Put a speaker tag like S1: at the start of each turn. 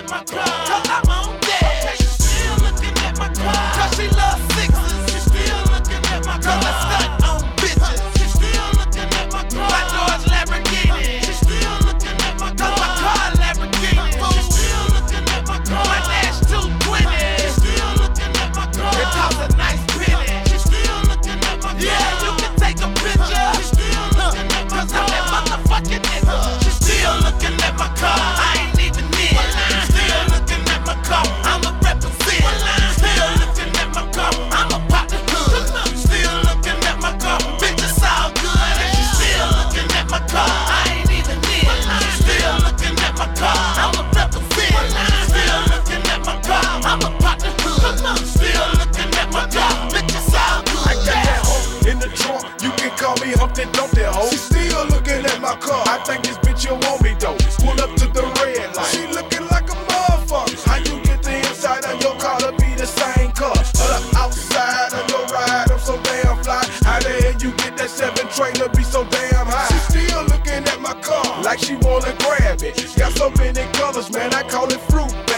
S1: at my car, cause I'm on that. Okay, she's still looking at my car, cause she loves sixes. She's still looking at my car, cause I stunt on bitches. She's still looking at my car, my Dodge Lamborghini. She's still looking at my car, cause my car Lamborghini. She's still looking at my car, my Nash 220. She's still looking at my car, it costs a nice penny. She's still looking at my car, yeah, you can take a picture. She's still looking at my car, cause I'm that motherfucking nigga. She's still looking at my car, I ain't even near. Still looking at my car, I'm a represent. Still looking at my car, I'm a pop the hood. Still looking at my car, bitch, it's all good. She's still looking at my car, I ain't even near. Still looking at my car, I'm a represent. Still looking at my car, I'm a pop the hood. Still looking at my car, bitch, it's all good.
S2: I got that hoe in the trunk, you can call me Humpty Dumpty hoe. She still looking at my car, I think this bitch you want me though. Pull up to the red light, she looking like a motherfucker. How you get the inside of your car to be the same car? Or the outside of your ride, I'm so damn fly. How the hell you get that 7 trailer be so damn high? She still looking at my car, like she wanna grab it. Got so many colors, man, I call it fruit,